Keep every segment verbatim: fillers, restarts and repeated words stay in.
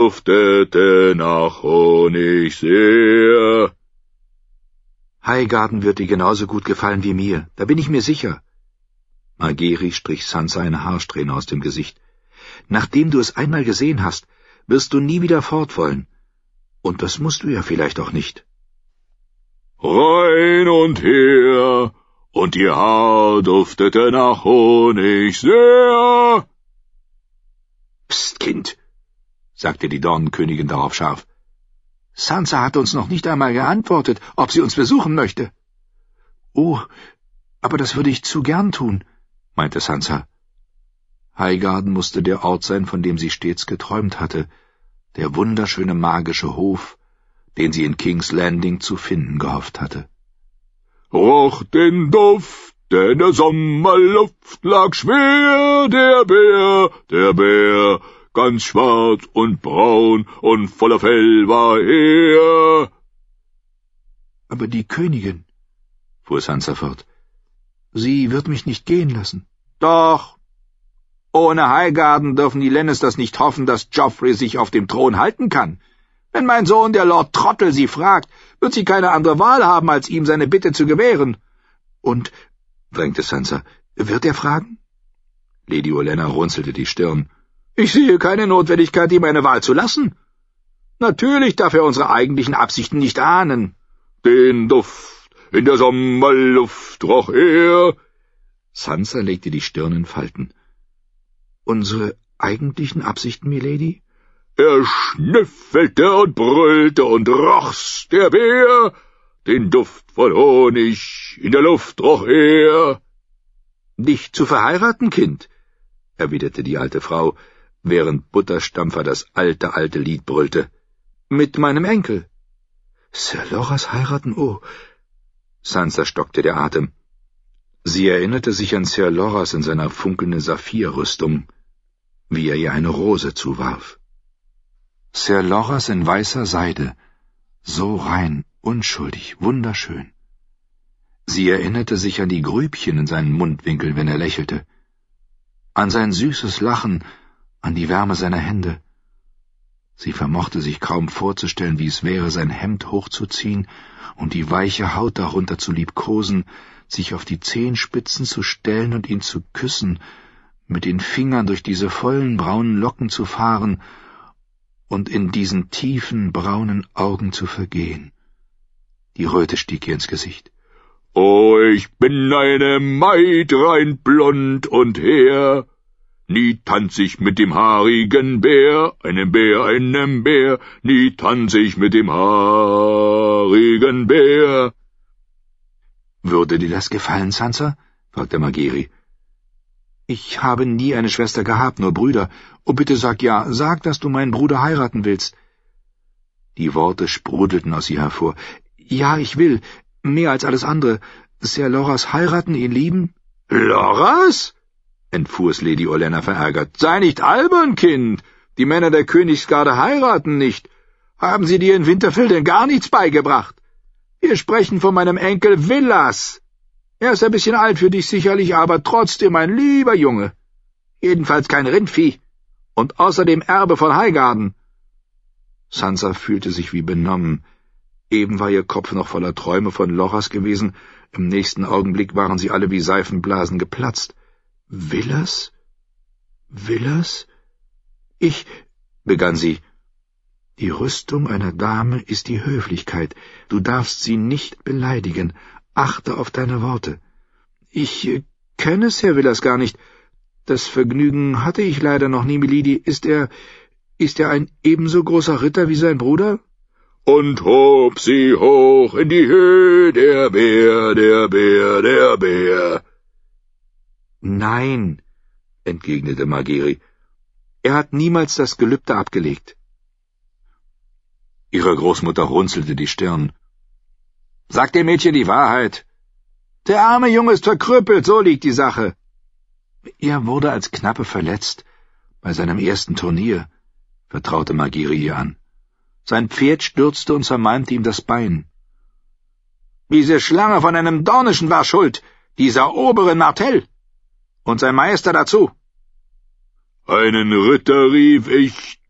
duftete nach Honig sehr. Highgarden wird dir genauso gut gefallen wie mir, da bin ich mir sicher. Margeri strich Sansa eine Haarsträhne aus dem Gesicht. Nachdem du es einmal gesehen hast, wirst du nie wieder fort wollen. Und das musst du ja vielleicht auch nicht. Rein und her, und ihr Haar duftete nach Honig sehr. Psst, Kind, sagte die Dornenkönigin darauf scharf. Sansa hat uns noch nicht einmal geantwortet, ob sie uns besuchen möchte. Oh, aber das würde ich zu gern tun, meinte Sansa. Highgarden musste der Ort sein, von dem sie stets geträumt hatte, der wunderschöne magische Hof, den sie in King's Landing zu finden gehofft hatte. Roch den Duft, denn der Sommerluft lag schwer, der Bär, der Bär, ganz schwarz und braun und voller Fell war er. Aber die Königin, fuhr Sansa fort, sie wird mich nicht gehen lassen. Doch. Ohne Highgarden dürfen die Lannisters nicht hoffen, dass Joffrey sich auf dem Thron halten kann. Wenn mein Sohn, der Lord Trottel, sie fragt, wird sie keine andere Wahl haben, als ihm seine Bitte zu gewähren. Und, drängte Sansa, wird er fragen? Lady Olenna runzelte die Stirn. Ich sehe keine Notwendigkeit, ihm eine Wahl zu lassen. Natürlich darf er unsere eigentlichen Absichten nicht ahnen. Den Duft in der Sommerluft roch er. Sansa legte die Stirn in Falten. Unsere eigentlichen Absichten, milady? Er schnüffelte und brüllte und roch's, der Bär, den Duft von Honig in der Luft roch er. Dich zu verheiraten, Kind, erwiderte die alte Frau, während Butterstampfer das alte, alte Lied brüllte. Mit meinem Enkel. Sir Loras heiraten, oh. Sansa stockte der Atem. Sie erinnerte sich an Sir Loras in seiner funkelnden Saphirrüstung, wie er ihr eine Rose zuwarf. Sir Loras in weißer Seide, so rein, unschuldig, wunderschön. Sie erinnerte sich an die Grübchen in seinen Mundwinkeln, wenn er lächelte, an sein süßes Lachen, an die Wärme seiner Hände. Sie vermochte sich kaum vorzustellen, wie es wäre, sein Hemd hochzuziehen und die weiche Haut darunter zu liebkosen, sich auf die Zehenspitzen zu stellen und ihn zu küssen, mit den Fingern durch diese vollen braunen Locken zu fahren und in diesen tiefen braunen Augen zu vergehen. Die Röte stieg ihr ins Gesicht. Oh, ich bin eine Maid rein blond und her. Nie tanz ich mit dem haarigen Bär, einem Bär, einem Bär, nie tanz ich mit dem haarigen Bär. Würde dir das gefallen, Sansa? fragte Margeri. Ich habe nie eine Schwester gehabt, nur Brüder. Oh, bitte sag ja, sag, dass du meinen Bruder heiraten willst. Die Worte sprudelten aus ihr hervor. Ja, ich will, mehr als alles andere. Sir Loras heiraten, ihn lieben? Loras? entfuhr es Lady Olenna verärgert. Sei nicht albern, Kind. Die Männer der Königsgarde heiraten nicht. Haben sie dir in Winterfell denn gar nichts beigebracht? Wir sprechen von meinem Enkel Villas. Er ist ein bisschen alt für dich sicherlich, aber trotzdem ein lieber Junge. Jedenfalls kein Rindvieh. Und außerdem Erbe von Highgarden. Sansa fühlte sich wie benommen. Eben war ihr Kopf noch voller Träume von Loras gewesen, im nächsten Augenblick waren sie alle wie Seifenblasen geplatzt. Villas? Villas? Ich, begann sie. Die Rüstung einer Dame ist die Höflichkeit. Du darfst sie nicht beleidigen. Achte auf deine Worte. Ich äh, kenne Sir Villas gar nicht. Das Vergnügen hatte ich leider noch nie, milady. Ist er, ist er ein ebenso großer Ritter wie sein Bruder? Und hob sie hoch in die Höhe, der Bär, der Bär, der Bär. Nein, entgegnete Margeri. Er hat niemals das Gelübde abgelegt. Ihre Großmutter runzelte die Stirn. Sag dem Mädchen die Wahrheit. Der arme Junge ist verkrüppelt, so liegt die Sache. Er wurde als Knappe verletzt, bei seinem ersten Turnier, vertraute Margeri ihr an. Sein Pferd stürzte und zermalmte ihm das Bein. Diese Schlange von einem Dornischen war schuld, dieser obere Martell. Und sein Meister dazu. Einen Ritter rief ich,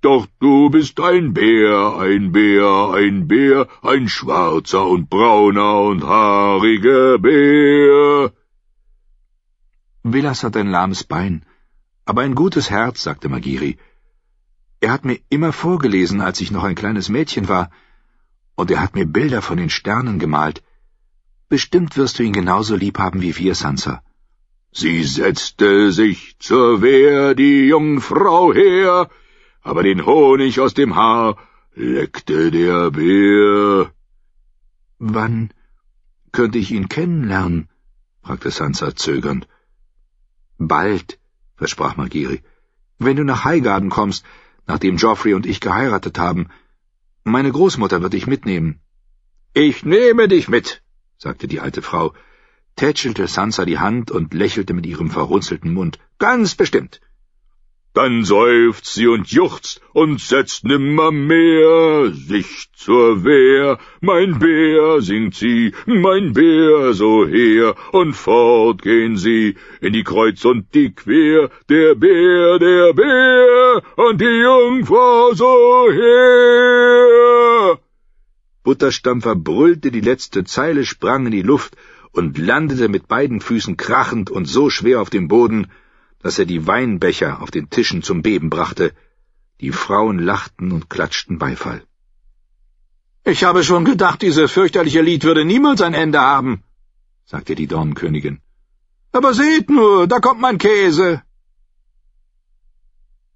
doch du bist ein Bär, ein Bär, ein Bär, ein schwarzer und brauner und haariger Bär. Vilas hat ein lahmes Bein, aber ein gutes Herz, sagte Magiri. Er hat mir immer vorgelesen, als ich noch ein kleines Mädchen war, und er hat mir Bilder von den Sternen gemalt. Bestimmt wirst du ihn genauso lieb haben wie wir, Sansa. Sie setzte sich zur Wehr, die Jungfrau her, aber den Honig aus dem Haar leckte der Bär. Wann könnte ich ihn kennenlernen? Fragte Sansa zögernd. Bald, versprach Magiri, wenn du nach Highgarden kommst, nachdem Joffrey und ich geheiratet haben. Meine Großmutter wird dich mitnehmen. Ich nehme dich mit, sagte die alte Frau, tätschelte Sansa die Hand und lächelte mit ihrem verrunzelten Mund. Ganz bestimmt. Dann seufzt sie und juchzt und setzt nimmermehr sich zur Wehr. Mein Bär, singt sie, mein Bär so her, und fort gehen sie in die Kreuz und die Quer. Der Bär, der Bär und die Jungfrau so her. Butterstampfer brüllte die letzte Zeile, sprang in die Luft und landete mit beiden Füßen krachend und so schwer auf dem Boden, dass er die Weinbecher auf den Tischen zum Beben brachte. Die Frauen lachten und klatschten Beifall. »Ich habe schon gedacht, dieses fürchterliche Lied würde niemals ein Ende haben«, sagte die Dornenkönigin. »Aber seht nur, da kommt mein Käse.«